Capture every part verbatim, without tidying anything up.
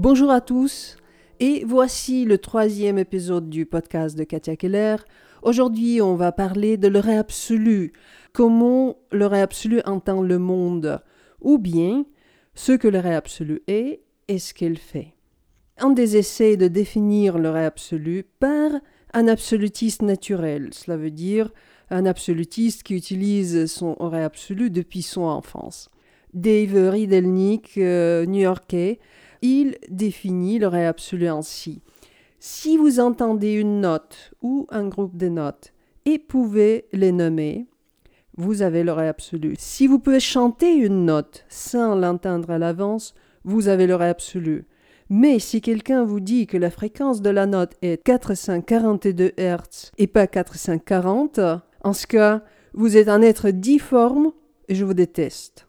Bonjour à tous et voici le troisième épisode du podcast de Katia Keller. Aujourd'hui, on va parler de le ré absolu, comment le ré absolu entend le monde, ou bien ce que le ré absolu est et ce qu'il fait. Un des essais de définir le ré absolu par un absolutiste naturel, cela veut dire un absolutiste qui utilise son ré absolu depuis son enfance. Dave Riedelnick, euh, new-yorkais, il définit le ré absolu ainsi. Si vous entendez une note ou un groupe de notes et pouvez les nommer, vous avez le ré absolu. Si vous pouvez chanter une note sans l'entendre à l'avance, vous avez le ré absolu. Mais si quelqu'un vous dit que la fréquence de la note est quatre cent quarante-deux hertz et pas quatre cent quarante, en ce cas, vous êtes un être difforme et je vous déteste.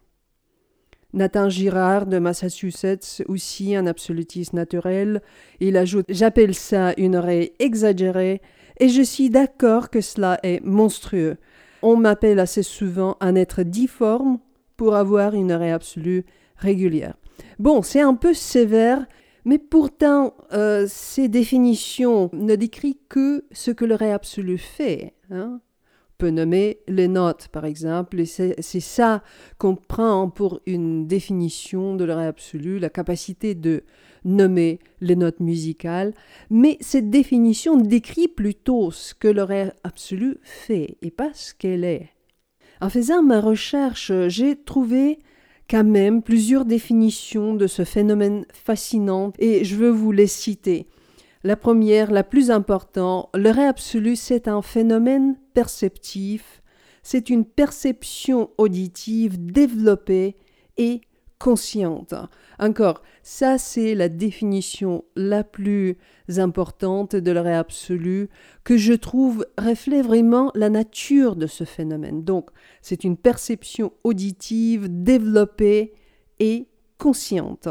Nathan Girard de Massachusetts, aussi un absolutiste naturel, il ajoute « J'appelle ça une oreille exagérée et je suis d'accord que cela est monstrueux. On m'appelle assez souvent un être difforme pour avoir une oreille absolue régulière. » Bon, c'est un peu sévère, mais pourtant, euh, ces définitions ne décrivent que ce que le ré absolu fait, hein. Peut nommer les notes, par exemple, et c'est, c'est ça qu'on prend pour une définition de le ré absolu, la capacité de nommer les notes musicales, mais cette définition décrit plutôt ce que le ré absolu fait et pas ce qu'elle est. En faisant ma recherche, j'ai trouvé quand même plusieurs définitions de ce phénomène fascinant et je veux vous les citer. La première, la plus importante, le ré absolu, c'est un phénomène perceptif, c'est une perception auditive développée et consciente. Encore, ça c'est la définition la plus importante de le ré absolu que je trouve reflète vraiment la nature de ce phénomène. Donc, c'est une perception auditive développée et consciente.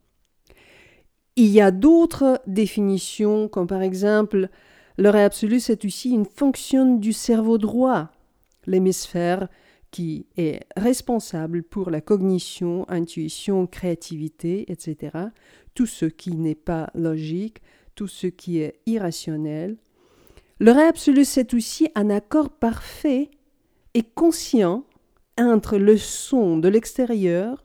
Il y a d'autres définitions, comme par exemple, le ré absolu, c'est aussi une fonction du cerveau droit, l'hémisphère qui est responsable pour la cognition, intuition, créativité, et cetera. Tout ce qui n'est pas logique, tout ce qui est irrationnel. Le ré absolu, c'est aussi un accord parfait et conscient entre le son de l'extérieur,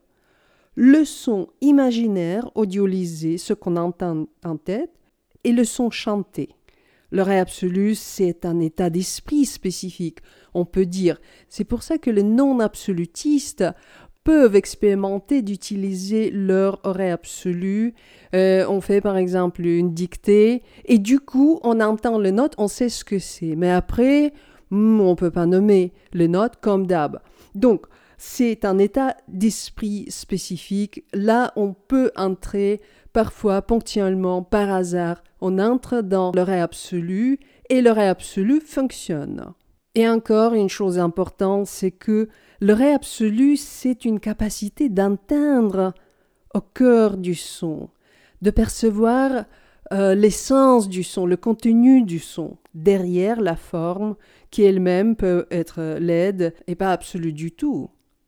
le son imaginaire audiolysé, ce qu'on entend en tête, et le son chanté. Le ré absolu, c'est un état d'esprit spécifique, on peut dire. C'est pour ça que les non-absolutistes peuvent expérimenter d'utiliser leur ré absolu. Euh, on fait par exemple une dictée, et du coup, on entend les notes, on sait ce que c'est. Mais après, on ne peut pas nommer les notes comme d'hab. Donc, c'est un état d'esprit spécifique. Là, on peut entrer parfois ponctuellement, par hasard. On entre dans le ré absolu et le ré absolu fonctionne. Et encore une chose importante, c'est que le ré absolu, c'est une capacité d'entendre au cœur du son, de percevoir euh, l'essence du son, le contenu du son, derrière la forme qui elle-même peut être laide et pas absolue du tout.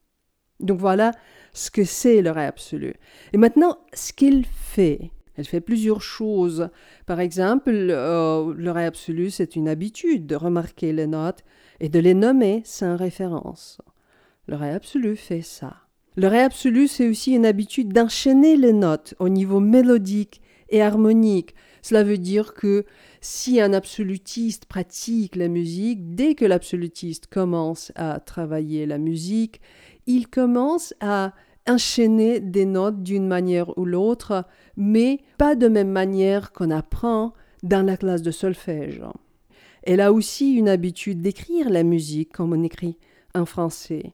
Donc voilà ce que c'est le ré absolu. Et maintenant, ce qu'il fait. Elle fait plusieurs choses. Par exemple, euh, le ré absolu, c'est une habitude de remarquer les notes et de les nommer sans référence. Le ré absolu fait ça. Le ré absolu, c'est aussi une habitude d'enchaîner les notes au niveau mélodique et harmonique. Cela veut dire que si un absolutiste pratique la musique, dès que l'absolutiste commence à travailler la musique, il commence à enchaîner des notes d'une manière ou l'autre, mais pas de même manière qu'on apprend dans la classe de solfège. Elle a aussi une habitude d'écrire la musique comme on écrit en français.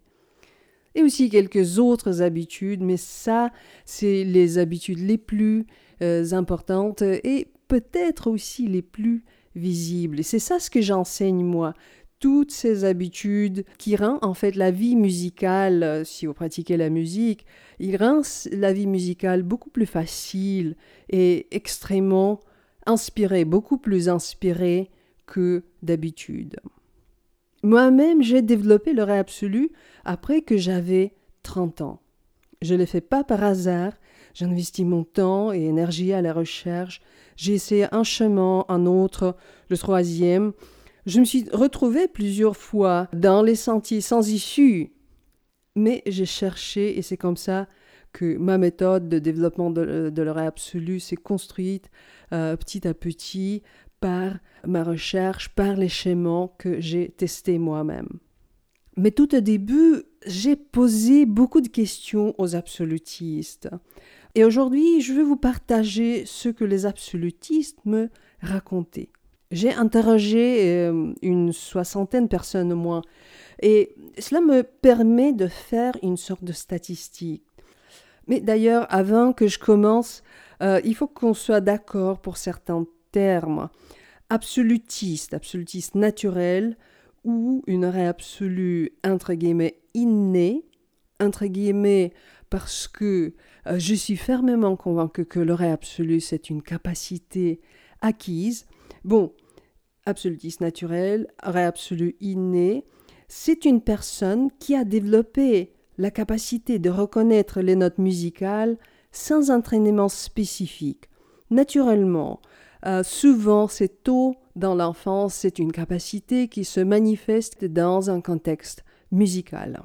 Et aussi quelques autres habitudes, mais ça, c'est les habitudes les plus euh, importantes et peut-être aussi les plus visibles. Et c'est ça ce que j'enseigne moi. Toutes ces habitudes qui rendent en fait la vie musicale, euh, si vous pratiquez la musique, il rend la vie musicale beaucoup plus facile et extrêmement inspirée, beaucoup plus inspirée que d'habitude. Moi-même, j'ai développé le ré absolu après que j'avais trente ans. Je ne l'ai fait pas par hasard, J'investis mon temps et énergie à la recherche. J'ai essayé un chemin, un autre, le troisième. Je me suis retrouvée plusieurs fois dans les sentiers sans issue. Mais j'ai cherché et c'est comme ça que ma méthode de développement de, de l'oreille absolue s'est construite euh, petit à petit par ma recherche, par les schémas que j'ai testés moi-même. Mais tout au début, j'ai posé beaucoup de questions aux absolutistes. Et aujourd'hui, je vais vous partager ce que les absolutistes me racontaient. J'ai interrogé euh, une soixantaine de personnes au moins, et cela me permet de faire une sorte de statistique. Mais d'ailleurs, avant que je commence, euh, il faut qu'on soit d'accord pour certains termes. Absolutiste, absolutiste naturel, ou une oreille absolue, entre guillemets, innée, entre guillemets, parce que euh, je suis fermement convaincue que l'oreille absolue, c'est une capacité acquise. Bon, absolutiste naturel, oreille absolue innée, c'est une personne qui a développé la capacité de reconnaître les notes musicales sans entraînement spécifique. Naturellement, euh, souvent c'est tôt dans l'enfance, c'est une capacité qui se manifeste dans un contexte musical.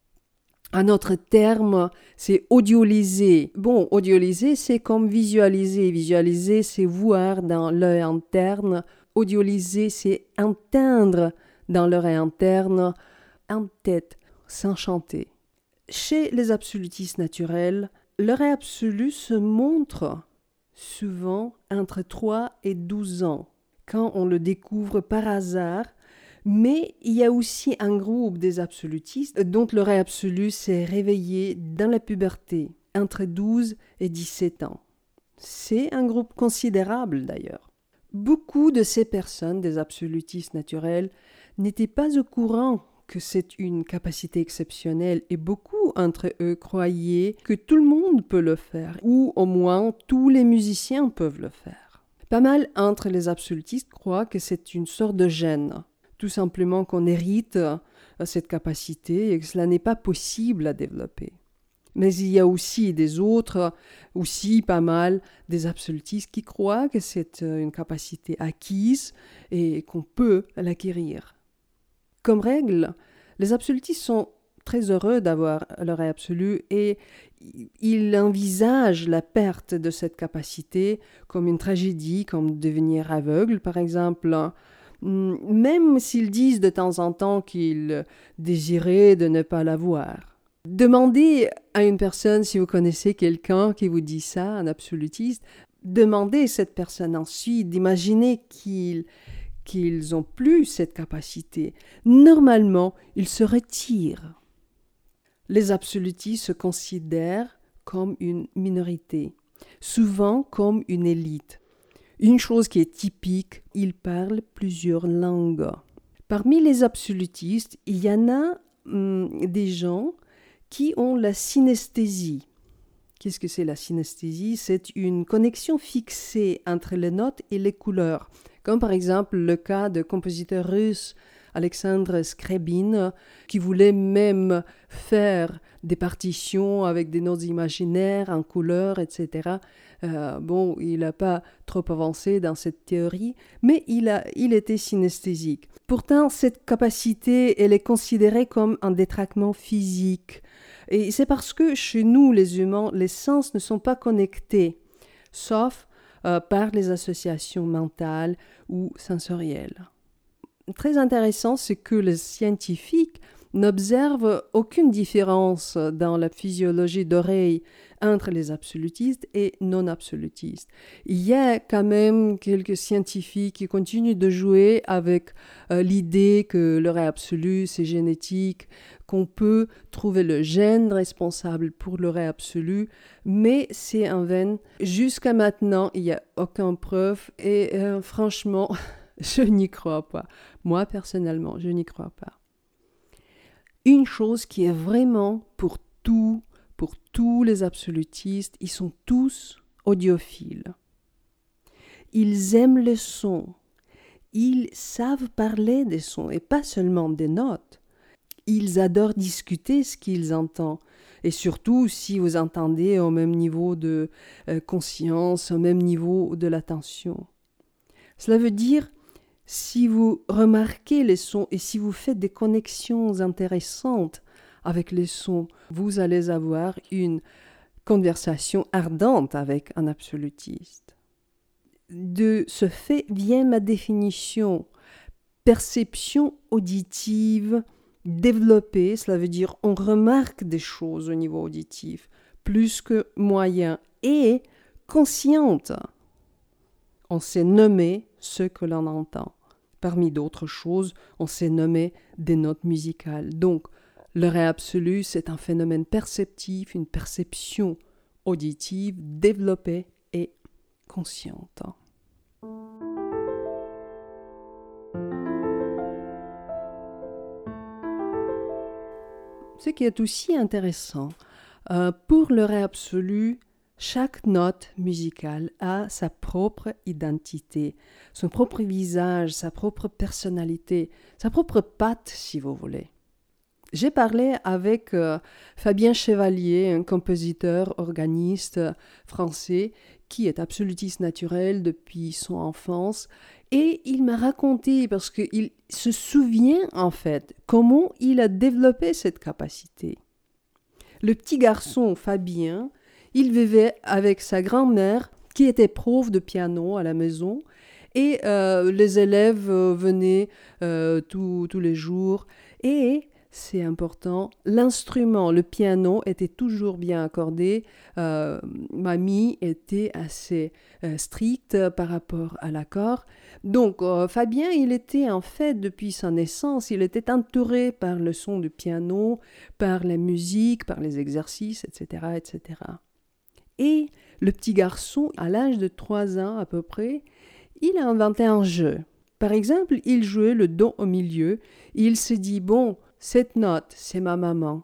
Un autre terme, c'est audioliser. Bon, audioliser, c'est comme visualiser. Visualiser, c'est voir dans l'œil interne. Audioliser, c'est entendre dans l'oreille interne, en tête, sans chanter. Chez les absolutistes naturels, l'oreille absolue se montre souvent entre trois et douze ans, quand on le découvre par hasard, mais il y a aussi un groupe des absolutistes dont l'oreille absolue s'est réveillée dans la puberté, entre douze et dix-sept ans. C'est un groupe considérable d'ailleurs. Beaucoup de ces personnes, des absolutistes naturels, n'étaient pas au courant que c'est une capacité exceptionnelle et beaucoup entre eux croyaient que tout le monde peut le faire, ou au moins tous les musiciens peuvent le faire. Pas mal entre les absolutistes croient que c'est une sorte de gène, tout simplement qu'on hérite cette capacité et que cela n'est pas possible à développer. Mais il y a aussi des autres, aussi pas mal, des absolutistes qui croient que c'est une capacité acquise et qu'on peut l'acquérir. Comme règle, les absolutistes sont très heureux d'avoir l'oreille absolue et ils envisagent la perte de cette capacité comme une tragédie, comme devenir aveugle par exemple, même s'ils disent de temps en temps qu'ils désiraient de ne pas l'avoir. Demandez à une personne si vous connaissez quelqu'un qui vous dit ça, un absolutiste, demandez à cette personne ensuite d'imaginer qu'il qu'ils n'ont plus cette capacité. Normalement, ils se retirent. Les absolutistes se considèrent comme une minorité, souvent comme une élite. Une chose qui est typique, ils parlent plusieurs langues. Parmi les absolutistes, il y en a hum, des gens qui ont la synesthésie. Qu'est-ce que c'est la synesthésie? C'est une connexion fixée entre les notes et les couleurs, comme par exemple le cas de compositeur russe Alexandre Scriabin, qui voulait même faire des partitions avec des notes imaginaires en couleurs, et cetera. Euh, bon, il n'a pas trop avancé dans cette théorie, mais il, a, il était synesthésique. Pourtant, cette capacité, elle est considérée comme un détraquement physique. Et c'est parce que chez nous, les humains, les sens ne sont pas connectés, sauf euh, par les associations mentales ou sensorielles. Très intéressant, c'est que les scientifiques n'observent aucune différence dans la physiologie d'oreille entre les absolutistes et non-absolutistes. Il y a quand même quelques scientifiques qui continuent de jouer avec euh, l'idée que l'oreille absolue, c'est génétique, qu'on peut trouver le gène responsable pour l'oreille absolue, mais c'est en vain. Jusqu'à maintenant, il n'y a aucune preuve et euh, franchement, je n'y crois pas. Moi, personnellement, je n'y crois pas. Une chose qui est vraiment pour tout, pour tous les absolutistes, ils sont tous audiophiles. Ils aiment le son. Ils savent parler des sons et pas seulement des notes. Ils adorent discuter ce qu'ils entendent. Et surtout si vous entendez au même niveau de euh, conscience, au même niveau de l'attention. Cela veut dire, si vous remarquez les sons et si vous faites des connexions intéressantes avec les sons, vous allez avoir une conversation ardente avec un absolutiste. De ce fait vient ma définition. Perception auditive développée, cela veut dire on remarque des choses au niveau auditif, plus que moyen, et consciente. On sait nommer ce que l'on entend. Parmi d'autres choses, on sait nommer des notes musicales. Donc, le ré absolu, c'est un phénomène perceptif, une perception auditive développée et consciente. Ce qui est aussi intéressant, euh, pour le ré absolu, chaque note musicale a sa propre identité, son propre visage, sa propre personnalité, sa propre patte, si vous voulez. J'ai parlé avec euh, Fabien Chevalier, un compositeur, organiste français, qui est absolutiste naturel depuis son enfance, et il m'a raconté, parce qu'il se souvient en fait, comment il a développé cette capacité. Le petit garçon Fabien, il vivait avec sa grand-mère, qui était prof de piano à la maison, et euh, les élèves euh, venaient euh, tous les jours, et c'est important, l'instrument, le piano était toujours bien accordé. Euh, mamie était assez euh, stricte par rapport à l'accord. Donc euh, Fabien, il était en fait, depuis sa naissance, il était entouré par le son du piano, par la musique, par les exercices, et cetera, et cetera. Et le petit garçon, à l'âge de trois ans à peu près, il a inventé un jeu. Par exemple, il jouait le do au milieu, et il s'est dit, bon, cette note, c'est ma maman.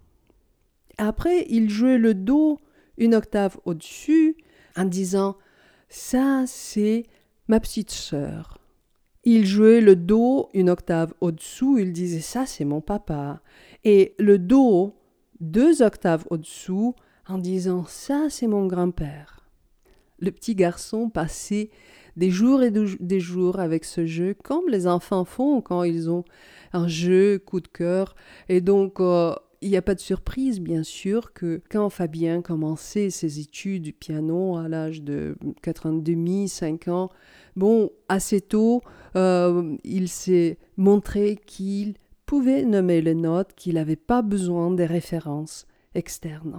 Après, il jouait le do une octave au-dessus en disant « ça, c'est ma petite sœur ». Il jouait le do une octave au-dessous, il disait « ça, c'est mon papa ». Et le do deux octaves au-dessous en disant « ça, c'est mon grand-père ». Le petit garçon passait des jours et des jours avec ce jeu, comme les enfants font quand ils ont un jeu, coup de cœur. Et donc, euh, il n'y a pas de surprise, bien sûr, que quand Fabien commençait ses études du piano à l'âge de quatre ans et demi, cinq ans, bon, assez tôt, euh, il s'est montré qu'il pouvait nommer les notes, qu'il n'avait pas besoin des références externes.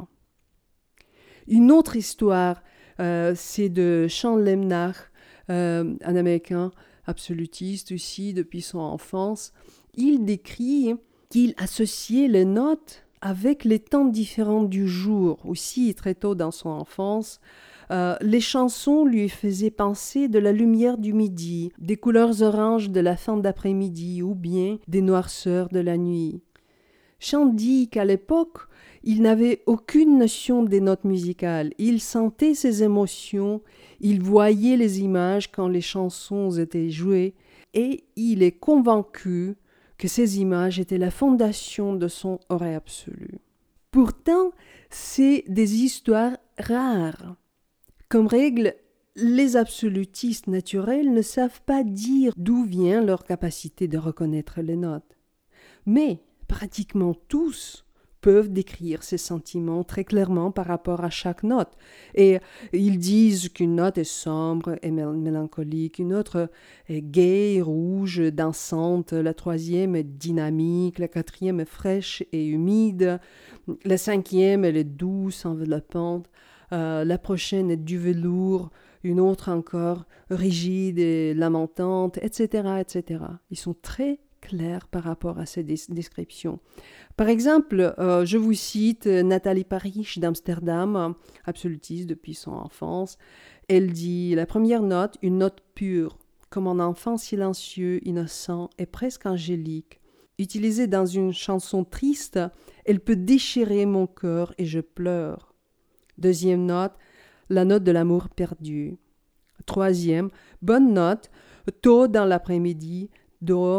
Une autre histoire, euh, c'est de Sean Lemnach, euh, un Américain absolutiste aussi depuis son enfance. Il décrit qu'il associait les notes avec les temps différents du jour, aussi très tôt dans son enfance. Euh, les chansons lui faisaient penser de la lumière du midi, des couleurs oranges de la fin d'après-midi ou bien des noirceurs de la nuit. Sean dit qu'à l'époque, il n'avait aucune notion des notes musicales. Il sentait ses émotions, il voyait les images quand les chansons étaient jouées, et il est convaincu que ces images étaient la fondation de son oreille absolue. Pourtant, c'est des histoires rares. Comme règle, les absolutistes naturels ne savent pas dire d'où vient leur capacité de reconnaître les notes. Mais pratiquement tous peuvent décrire ces sentiments très clairement par rapport à chaque note. Et ils disent qu'une note est sombre et mélancolique, une autre est gaie, rouge, dansante, la troisième est dynamique, la quatrième est fraîche et humide, la cinquième elle est douce, enveloppante, euh, la prochaine est du velours, une autre encore rigide et lamentante, et cetera, et cetera. Ils sont très clairs par rapport à ces des- descriptions. Par exemple, euh, je vous cite Nathalie Parrish d'Amsterdam, absolutiste depuis son enfance. Elle dit « La première note, une note pure, comme un enfant silencieux, innocent et presque angélique. Utilisée dans une chanson triste, elle peut déchirer mon cœur et je pleure. Deuxième note, la note de l'amour perdu. Troisième, bonne note, tôt dans l'après-midi, dehors,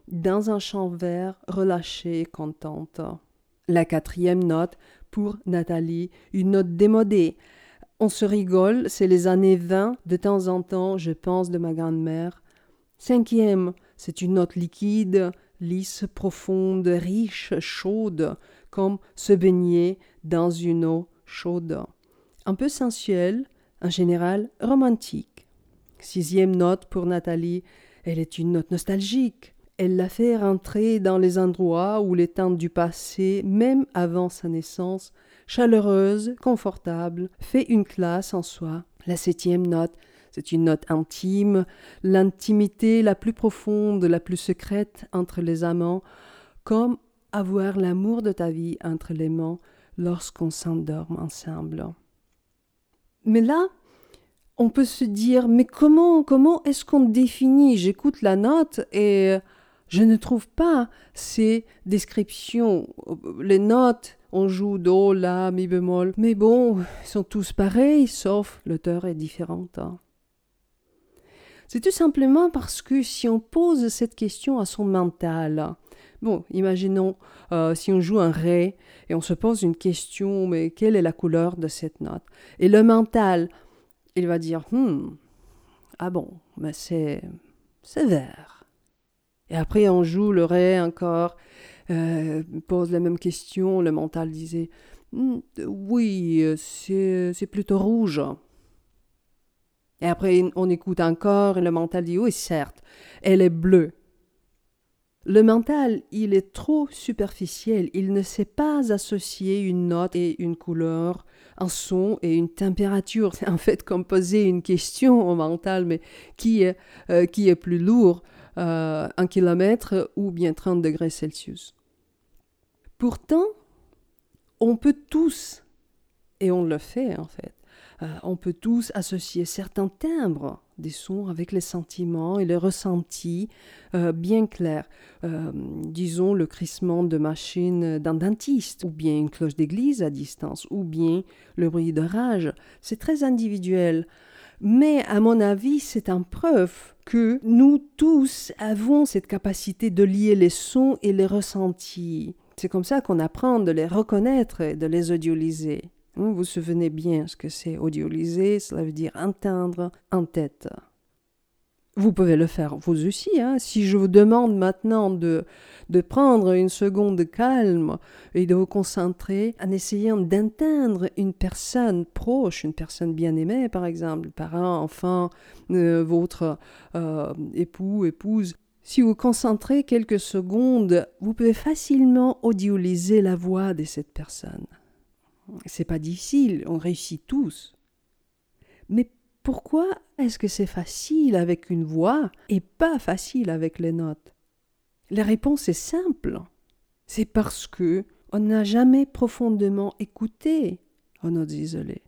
dans un champ vert, relâchée et contente. La quatrième note, pour Nathalie, une note démodée. On se rigole, c'est les années vingt, de temps en temps, je pense de ma grand-mère. Cinquième, c'est une note liquide, lisse, profonde, riche, chaude, comme se baigner dans une eau chaude. Un peu sensuelle, en général romantique. Sixième note pour Nathalie, elle est une note nostalgique. Elle la fait rentrer dans les endroits où les temps du passé, même avant sa naissance, chaleureuse, confortable, fait une classe en soi. La septième note, c'est une note intime, l'intimité la plus profonde, la plus secrète entre les amants, comme avoir l'amour de ta vie entre les mains lorsqu'on s'endorme ensemble. Mais là, on peut se dire, mais comment, comment est-ce qu'on définit? J'écoute la note et je ne trouve pas ces descriptions. Les notes, on joue do, la, mi bémol, mais bon, ils sont tous pareils, sauf l'auteur est différente. C'est tout simplement parce que si on pose cette question à son mental, bon, imaginons euh, si on joue un ré et on se pose une question, mais quelle est la couleur de cette note? Et le mental, il va dire, hmm, ah bon, mais c'est, c'est vert. Et après, on joue le ré encore, euh, pose la même question, le mental disait, hmm, oui, c'est, c'est plutôt rouge. Et après, on écoute encore et le mental dit, oui, certes, elle est bleue. Le mental, il est trop superficiel, il ne sait pas associer une note et une couleur, un son et une température. C'est en fait comme poser une question au mental, mais qui est, euh, qui est plus lourd, euh, un kilomètre ou bien trente degrés Celsius. Pourtant, on peut tous, et on le fait en fait, euh, on peut tous associer certains timbres des sons avec les sentiments et les ressentis euh, bien clairs. Euh, disons le crissement de machine d'un dentiste, ou bien une cloche d'église à distance, ou bien le bruit d'orage. C'est très individuel. Mais à mon avis, c'est une preuve que nous tous avons cette capacité de lier les sons et les ressentis. C'est comme ça qu'on apprend de les reconnaître et de les audioliser. Vous vous souvenez bien ce que c'est audioliser, cela veut dire entendre en tête. Vous pouvez le faire vous aussi. Hein. Si je vous demande maintenant de, de prendre une seconde de calme et de vous concentrer en essayant d'entendre une personne proche, une personne bien-aimée par exemple, parent, enfant, euh, votre euh, époux, épouse, si vous concentrez quelques secondes, vous pouvez facilement audioliser la voix de cette personne. C'est pas difficile, on réussit tous. Mais pourquoi est-ce que c'est facile avec une voix et pas facile avec les notes? La réponse est simple. C'est parce que on n'a jamais profondément écouté aux notes isolées.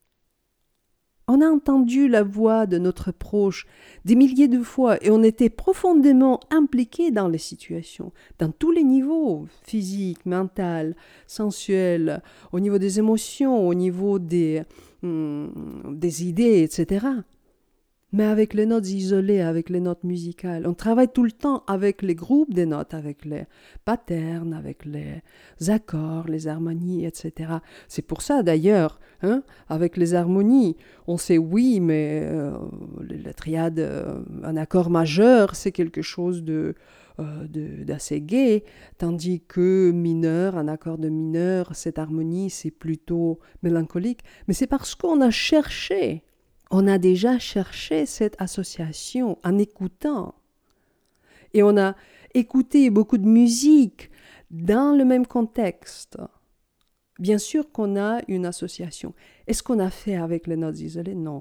On a entendu la voix de notre proche des milliers de fois et on était profondément impliqué dans les situations, dans tous les niveaux, physique, mental, sensuel, au niveau des émotions, au niveau des, hum, des idées, et cetera. Mais avec les notes isolées, avec les notes musicales, on travaille tout le temps avec les groupes des notes, avec les patterns, avec les accords, les harmonies, et cetera. C'est pour ça d'ailleurs, hein, avec les harmonies, on sait oui, mais euh, la triade, euh, un accord majeur, c'est quelque chose de, euh, de, d'assez gai, tandis que mineur, un accord de mineur, cette harmonie, c'est plutôt mélancolique. Mais c'est parce qu'on a cherché. On a déjà cherché cette association en écoutant. Et on a écouté beaucoup de musique dans le même contexte. Bien sûr qu'on a une association. Est-ce qu'on a fait avec les notes isolées? Non.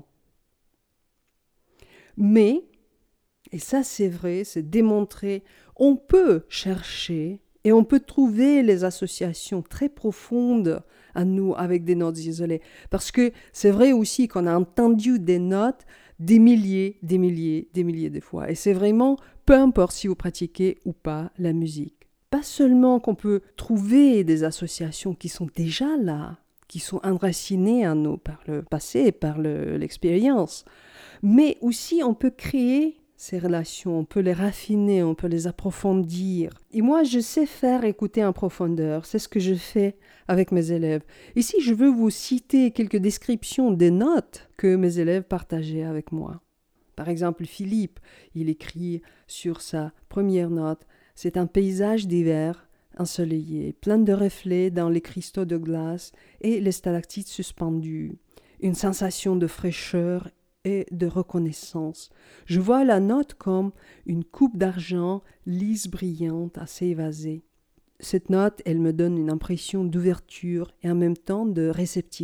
Mais, et ça c'est vrai, c'est démontré, on peut chercher et on peut trouver les associations très profondes à nous avec des notes isolées. Parce que c'est vrai aussi qu'on a entendu des notes des milliers, des milliers, des milliers de fois. Et c'est vraiment, peu importe si vous pratiquez ou pas la musique. Pas seulement qu'on peut trouver des associations qui sont déjà là, qui sont enracinées en nous par le passé, par le, l'expérience, mais aussi on peut créer ces relations, on peut les raffiner, on peut les approfondir. Et moi, je sais faire écouter en profondeur, c'est ce que je fais avec mes élèves. Ici, je veux vous citer quelques descriptions des notes que mes élèves partageaient avec moi. Par exemple, Philippe, il écrit sur sa première note « C'est un paysage d'hiver, ensoleillé, plein de reflets dans les cristaux de glace et les stalactites suspendues. Une sensation de fraîcheur et de reconnaissance. Je vois la note comme une coupe d'argent lisse brillante, assez évasée. Cette note, elle me donne une impression d'ouverture et en même temps de réceptivité. »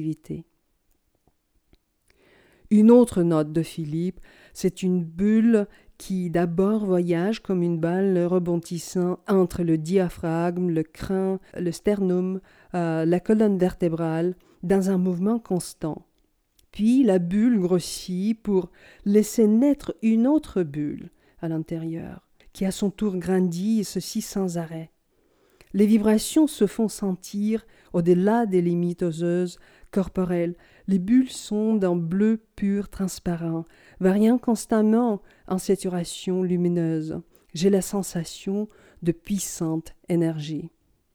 Une autre note de Philippe, c'est une bulle qui d'abord voyage comme une balle rebondissant entre le diaphragme, le crâne, le sternum, euh, la colonne vertébrale, dans un mouvement constant. Puis la bulle grossit pour laisser naître une autre bulle à l'intérieur, qui à son tour grandit, et ceci sans arrêt. Les vibrations se font sentir au-delà des limites oseuses corporelles. Les bulles sont d'un bleu pur transparent, variant constamment en saturation lumineuse. J'ai la sensation de puissante énergie.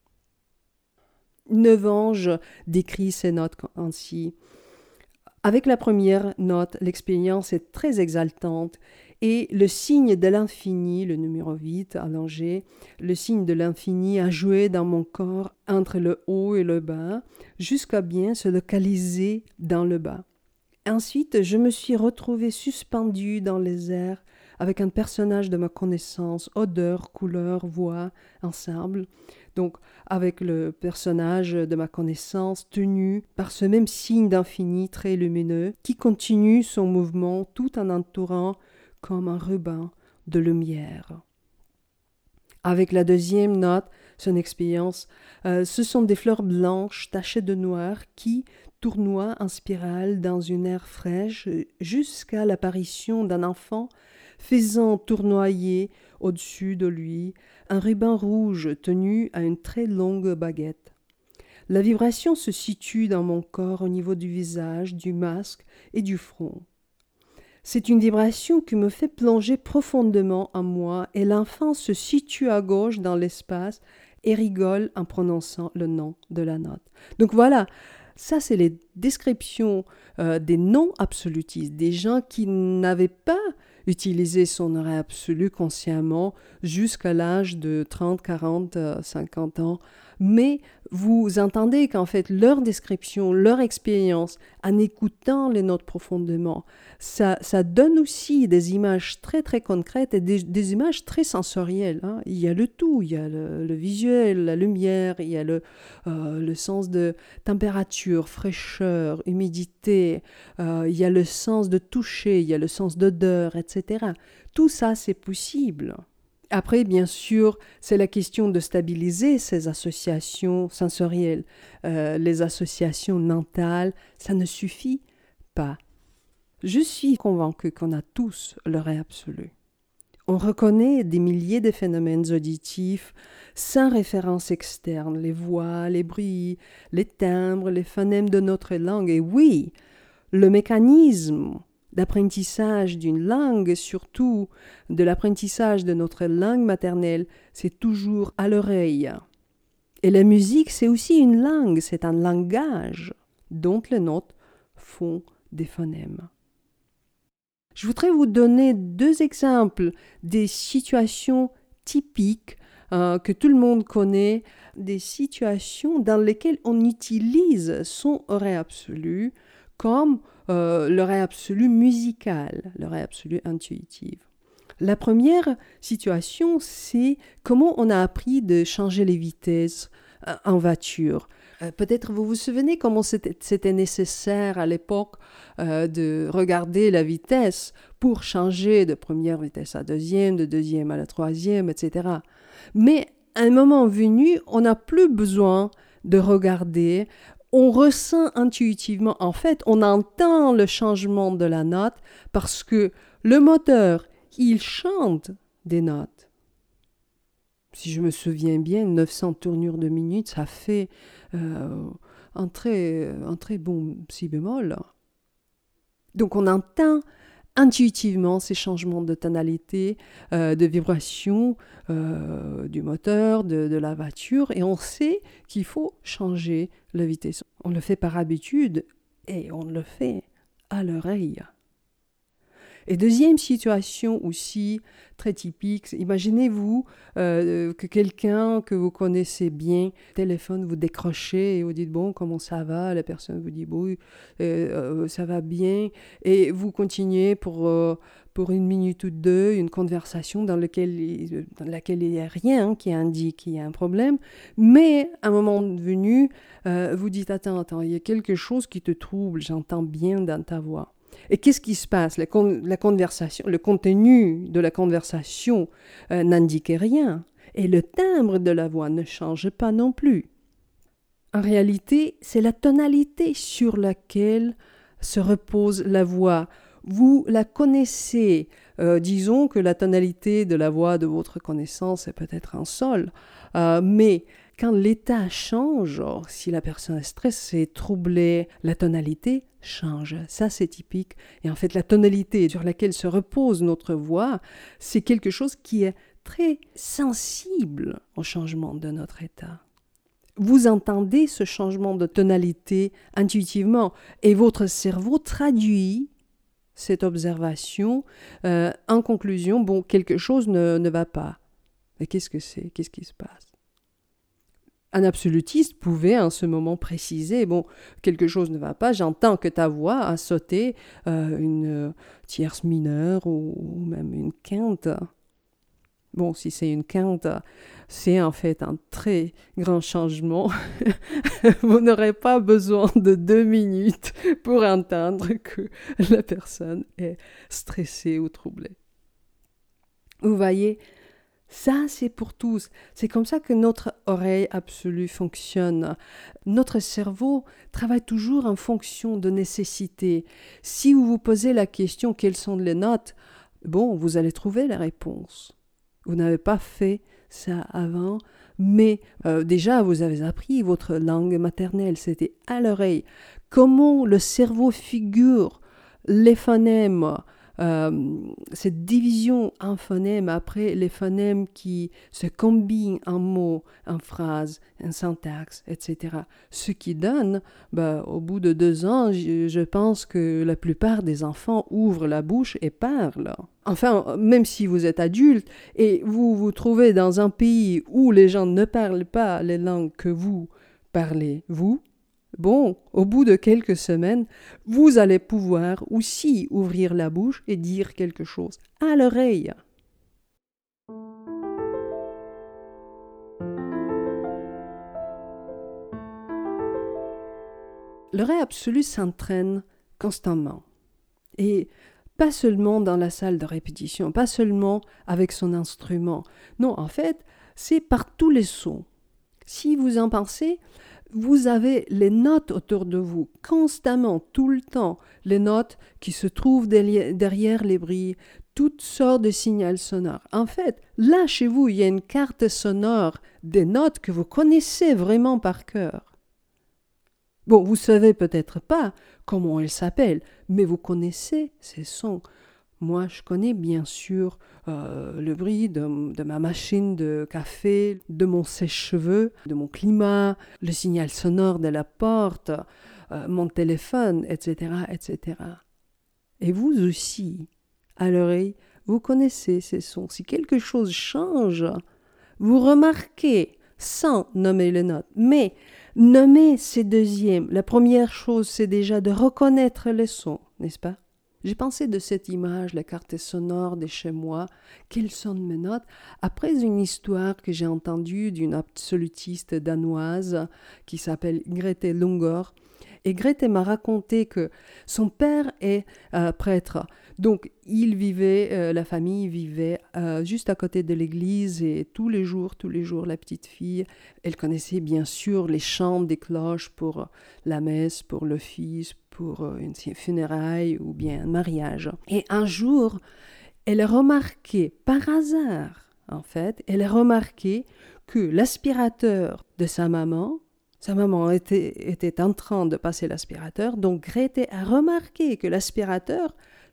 Neuvange décrit ces notes ainsi. Avec la première note, l'expérience est très exaltante et le signe de l'infini, le numéro huit allongé, le signe de l'infini a joué dans mon corps entre le haut et le bas jusqu'à bien se localiser dans le bas. Ensuite, je me suis retrouvée suspendue dans les airs avec un personnage de ma connaissance, odeur, couleur, voix, ensemble. Donc, avec le personnage de ma connaissance tenu par ce même signe d'infini très lumineux qui continue son mouvement tout en entourant comme un ruban de lumière. Avec la deuxième note, son expérience, euh, ce sont des fleurs blanches tachées de noir qui tournoient en spirale dans une air fraîche jusqu'à l'apparition d'un enfant faisant tournoyer au-dessus de lui un ruban rouge tenu à une très longue baguette. La vibration se situe dans mon corps au niveau du visage, du masque et du front. C'est une vibration qui me fait plonger profondément en moi et l'enfant se situe à gauche dans l'espace et rigole en prononçant le nom de la note. Donc voilà, ça c'est les descriptions euh, des non-absolutistes, des gens qui n'avaient pas utilisé son oreille absolue consciemment jusqu'à l'âge de trente, quarante, cinquante ans. Mais vous entendez qu'en fait, leur description, leur expérience, en écoutant les notes profondément, ça, ça donne aussi des images très très concrètes et des, des images très sensorielles. Hein. Il y a le tout, il y a le, le visuel, la lumière, il y a le, euh, le sens de température, fraîcheur, humidité, euh, il y a le sens de toucher, il y a le sens d'odeur, et cetera. Tout ça, c'est possible. Après, bien sûr, c'est la question de stabiliser ces associations sensorielles. Euh, les associations mentales, ça ne suffit pas. Je suis convaincue qu'on a tous l'oreille absolue. On reconnaît des milliers de phénomènes auditifs sans référence externe, les voix, les bruits, les timbres, les phonèmes de notre langue. Et oui, le mécanisme d'apprentissage d'une langue, surtout de l'apprentissage de notre langue maternelle, c'est toujours à l'oreille. Et la musique, c'est aussi une langue, c'est un langage dont les notes font des phonèmes. Je voudrais vous donner deux exemples des situations typiques euh, que tout le monde connaît, des situations dans lesquelles on utilise son oreille absolue comme euh, l'oreille absolue musicale, l'oreille absolue intuitive. La première situation, c'est comment on a appris de changer les vitesses euh, en voiture. Euh, peut-être vous vous souvenez comment c'était, c'était nécessaire à l'époque euh, de regarder la vitesse pour changer de première vitesse à deuxième, de deuxième à la troisième, et cetera. Mais à un moment venu, on n'a plus besoin de regarder. On ressent intuitivement, en fait, on entend le changement de la note parce que le moteur, il chante des notes. Si je me souviens bien, neuf cents tournures de minute, ça fait euh, un, très, un très bon si bémol. Donc on entend intuitivement ces changements de tonalité, euh, de vibration euh, du moteur, de, de la voiture, et on sait qu'il faut changer la vitesse. On le fait par habitude et on le fait à l'oreille. Et deuxième situation aussi très typique, imaginez-vous euh, que quelqu'un que vous connaissez bien, téléphone, vous décrochez et vous dites « bon, comment ça va ?» La personne vous dit « bon, euh, euh, ça va bien » et vous continuez pour, euh, pour une minute ou deux une conversation dans laquelle, dans laquelle il n'y a rien qui indique qu'il y a un problème, mais à un moment venu, euh, vous dites « attends, attends, il y a quelque chose qui te trouble, j'entends bien dans ta voix ». Et qu'est-ce qui se passe? La, con- la conversation, le contenu de la conversation euh, n'indiquait rien. Et le timbre de la voix ne change pas non plus. En réalité, c'est la tonalité sur laquelle se repose la voix. Vous la connaissez. Euh, disons que la tonalité de la voix de votre connaissance est peut-être en sol. Euh, mais quand l'état change, or, si la personne est stressée, troublée, la tonalité change. Ça, c'est typique. Et en fait, la tonalité sur laquelle se repose notre voix, c'est quelque chose qui est très sensible au changement de notre état. Vous entendez ce changement de tonalité intuitivement et votre cerveau traduit cette observation euh, en conclusion, bon, quelque chose ne, ne va pas. Mais qu'est-ce que c'est? Qu'est-ce qui se passe? Un absolutiste pouvait en ce moment préciser, bon, quelque chose ne va pas, j'entends que ta voix a sauté euh, une tierce mineure ou, ou même une quinte. Bon, si c'est une quinte, c'est en fait un très grand changement. Vous n'aurez pas besoin de deux minutes pour entendre que la personne est stressée ou troublée. Vous voyez, ça, c'est pour tous. C'est comme ça que notre oreille absolue fonctionne. Notre cerveau travaille toujours en fonction de nécessité. Si vous vous posez la question « quelles sont les notes ?», bon, vous allez trouver la réponse. Vous n'avez pas fait ça avant, mais euh, déjà, vous avez appris votre langue maternelle. C'était à l'oreille. Comment le cerveau figure les phonèmes, Euh, cette division en phonèmes, après les phonèmes qui se combinent en mots, en phrases, en syntaxe, et cetera. Ce qui donne, bah, au bout de deux ans, je, je pense que la plupart des enfants ouvrent la bouche et parlent. Enfin, même si vous êtes adulte et vous vous trouvez dans un pays où les gens ne parlent pas les langues que vous parlez, vous, bon, au bout de quelques semaines, vous allez pouvoir aussi ouvrir la bouche et dire quelque chose à l'oreille. L'oreille absolue s'entraîne constamment. Et pas seulement dans la salle de répétition, pas seulement avec son instrument. Non, en fait, c'est par tous les sons. Si vous en pensez, vous avez les notes autour de vous, constamment, tout le temps, les notes qui se trouvent derrière les brilles, toutes sortes de signaux sonores. En fait, là, chez vous, il y a une carte sonore des notes que vous connaissez vraiment par cœur. Bon, vous ne savez peut-être pas comment elles s'appellent, mais vous connaissez ces sons. Moi, je connais bien sûr euh, le bruit de, de ma machine de café, de mon sèche-cheveux, de mon climat, le signal sonore de la porte, euh, mon téléphone, et cetera, et cetera. Et vous aussi, à l'oreille, vous connaissez ces sons. Si quelque chose change, vous remarquez, sans nommer les notes, mais nommer ces deuxièmes. La première chose, c'est déjà de reconnaître les sons, n'est-ce pas? J'ai pensé de cette image, la carte sonore de chez moi, quelles sont mes notes, après une histoire que j'ai entendue d'une absolutiste danoise qui s'appelle Grete Lungor. Et Grete m'a raconté que son père est euh, prêtre. Donc, il vivait, euh, la famille vivait euh, juste à côté de l'église et tous les jours, tous les jours, la petite fille, elle connaissait bien sûr les chants des cloches pour la messe, pour l'office, pour une funéraille ou bien un mariage. Et un jour, elle a remarqué, par hasard en fait, elle a remarqué que l'aspirateur de sa maman, sa maman était, était en train de passer l'aspirateur, donc Grete a remarqué que l'aspirateur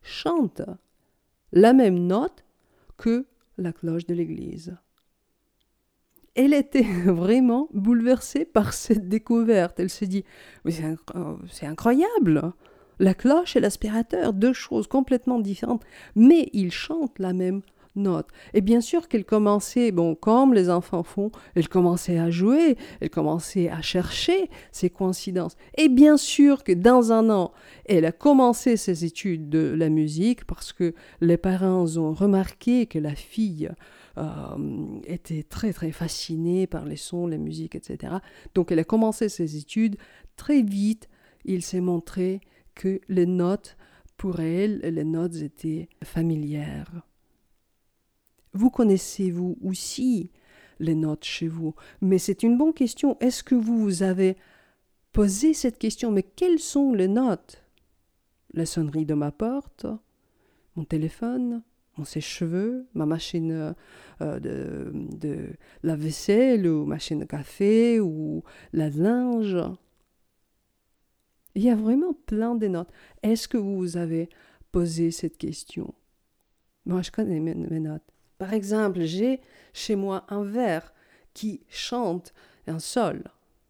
chante la même note que la cloche de l'église. Elle était vraiment bouleversée par cette découverte. Elle s'est dit, mais c'est, inc- c'est incroyable, la cloche et l'aspirateur, deux choses complètement différentes, mais ils chantent la même note. Et bien sûr qu'elle commençait, bon, comme les enfants font, elle commençait à jouer, elle commençait à chercher ces coïncidences. Et bien sûr que dans un an, elle a commencé ses études de la musique parce que les parents ont remarqué que la fille euh, était très très fascinée par les sons, les musiques, et cetera. Donc elle a commencé ses études. Très vite, il s'est montré que les notes, pour elle, les notes étaient familières. Vous connaissez-vous aussi les notes chez vous? Mais c'est une bonne question. Est-ce que vous vous avez posé cette question? Mais quelles sont les notes? La sonnerie de ma porte, mon téléphone, mon sèche-cheveux, ma machine euh, de, de lave-vaisselle ou machine de café ou la linge. Il y a vraiment plein de notes. Est-ce que vous vous avez posé cette question? Moi, je connais mes, mes notes. Par exemple, j'ai chez moi un verre qui chante un sol.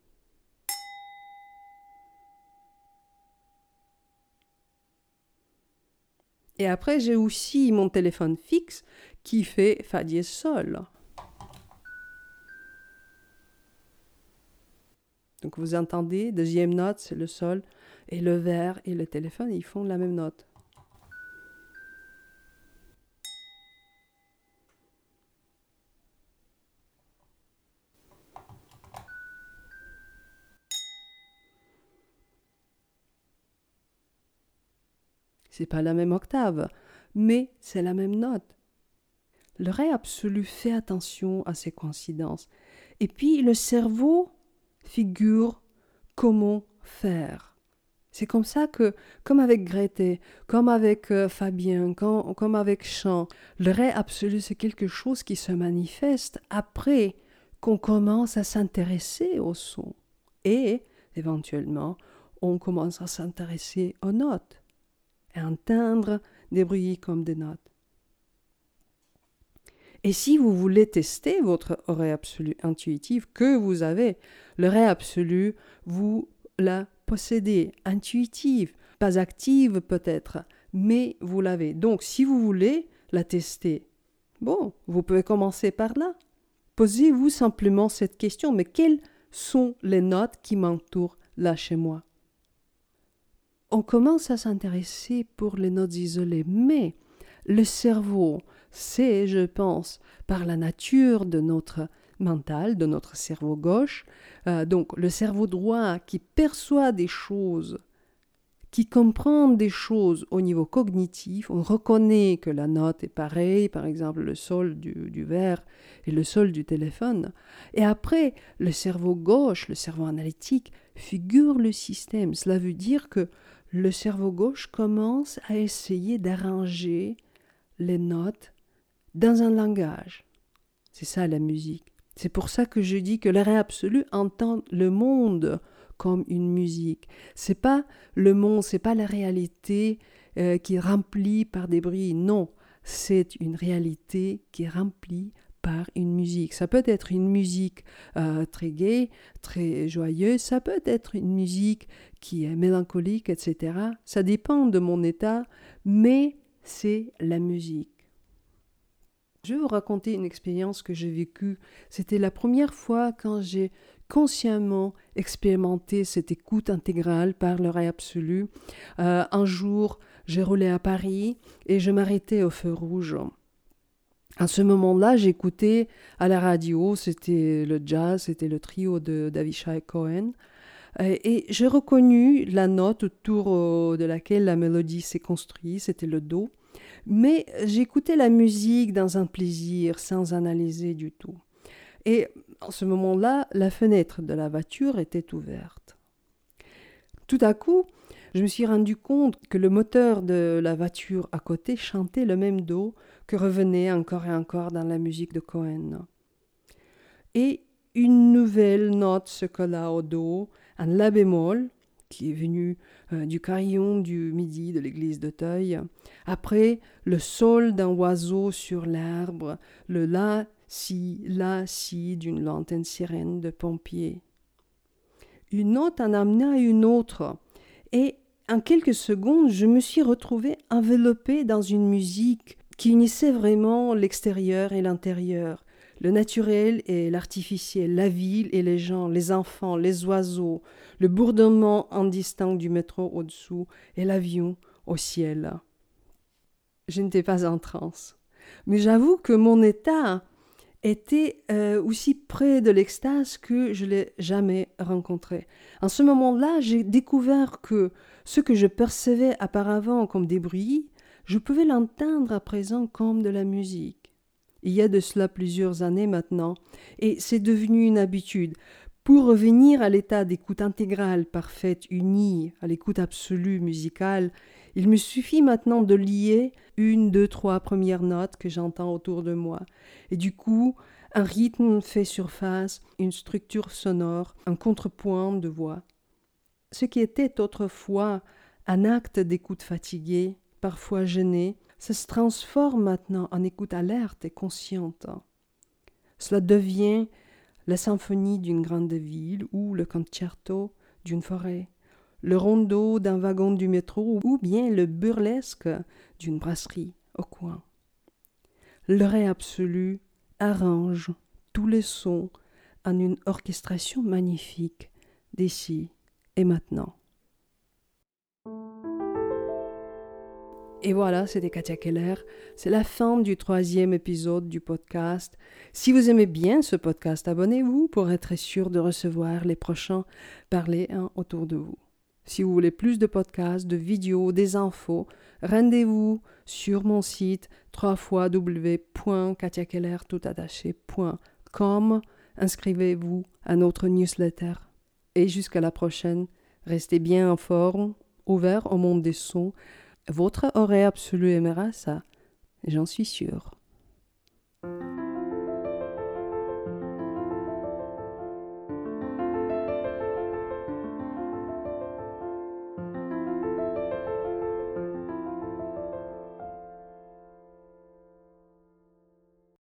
Et après, j'ai aussi mon téléphone fixe qui fait fa dièse sol. Donc vous entendez, deuxième note, c'est le sol, et le verre et le téléphone, ils font la même note. C'est pas la même octave, mais c'est la même note. Le ré absolu fait attention à ces coïncidences. Et puis le cerveau figure comment faire. C'est comme ça que, comme avec Grete, comme avec euh, Fabien, comme, comme avec Chant, le ré absolu, c'est quelque chose qui se manifeste après qu'on commence à s'intéresser au son. Et, éventuellement, on commence à s'intéresser aux notes et à entendre des bruits comme des notes. Et si vous voulez tester votre oreille absolue intuitive que vous avez, l'oreille absolue, vous la possédez, intuitive, pas active peut-être, mais vous l'avez. Donc si vous voulez la tester, bon, vous pouvez commencer par là. Posez-vous simplement cette question, mais quelles sont les notes qui m'entourent là chez moi? On commence à s'intéresser pour les notes isolées, mais le cerveau, c'est, je pense, par la nature de notre mental, de notre cerveau gauche, euh, donc le cerveau droit qui perçoit des choses, qui comprend des choses au niveau cognitif, on reconnaît que la note est pareille, par exemple le sol du, du verre et le sol du téléphone, et après, le cerveau gauche, le cerveau analytique, figure le système. Cela veut dire que le cerveau gauche commence à essayer d'arranger les notes dans un langage. C'est ça la musique. C'est pour ça que je dis que l'arrêt absolu entend le monde comme une musique. C'est pas le monde, c'est pas la réalité euh, qui est remplie par des bruits. Non, c'est une réalité qui est remplie par une musique. Ça peut être une musique euh, très gaie, très joyeuse, ça peut être une musique qui est mélancolique, et cetera. Ça dépend de mon état, mais c'est la musique. Je vais vous raconter une expérience que j'ai vécue. C'était la première fois quand j'ai consciemment expérimenté cette écoute intégrale par l'oreille absolue. Euh, un jour, j'ai roulé à Paris et je m'arrêtais au feu rouge. À ce moment-là, j'écoutais à la radio, c'était le jazz, c'était le trio de d'Avishai Cohen. Et j'ai reconnu la note autour de laquelle la mélodie s'est construite, c'était le do. Mais j'écoutais la musique dans un plaisir, sans analyser du tout. Et en ce moment-là, la fenêtre de la voiture était ouverte. Tout à coup, je me suis rendu compte que le moteur de la voiture à côté chantait le même do que revenait encore et encore dans la musique de Cohen. Et une nouvelle note se colla au do, un la bémol, qui est venu euh, du carillon du midi de l'église d'Auteuil. Après, le sol d'un oiseau sur l'arbre, le la si, la si d'une lointaine sirène de pompiers. Une note en amena une autre, et en quelques secondes, je me suis retrouvée enveloppée dans une musique qui unissait vraiment l'extérieur et l'intérieur, le naturel et l'artificiel, la ville et les gens, les enfants, les oiseaux, le bourdonnement indistinct du métro au-dessous et l'avion au ciel. Je n'étais pas en transe, mais j'avoue que mon état était euh, aussi près de l'extase que je ne l'ai jamais rencontré. En ce moment-là, j'ai découvert que ce que je percevais auparavant comme des bruits, je pouvais l'entendre à présent comme de la musique. Il y a de cela plusieurs années maintenant, et c'est devenu une habitude. Pour revenir à l'état d'écoute intégrale, parfaite, unie, à l'écoute absolue musicale, il me suffit maintenant de lier une, deux, trois premières notes que j'entends autour de moi. Et du coup, un rythme fait surface, une structure sonore, un contrepoint de voix. Ce qui était autrefois un acte d'écoute fatiguée, parfois gênée, ça se transforme maintenant en écoute alerte et consciente. Cela devient la symphonie d'une grande ville ou le concerto d'une forêt, le rondeau d'un wagon du métro ou bien le burlesque d'une brasserie au coin. L'oreille absolue arrange tous les sons en une orchestration magnifique d'ici et maintenant. Et voilà, c'était Katia Keller. C'est la fin du troisième épisode du podcast. Si vous aimez bien ce podcast, abonnez-vous pour être sûr de recevoir les prochains. Parlez un autour de vous. Si vous voulez plus de podcasts, de vidéos, des infos, rendez-vous sur mon site w w w point katia keller tout attaché point com. Inscrivez-vous à notre newsletter. Et jusqu'à la prochaine, restez bien en forme, ouvert au monde des sons. Votre oreille absolue aimera ça, j'en suis sûre.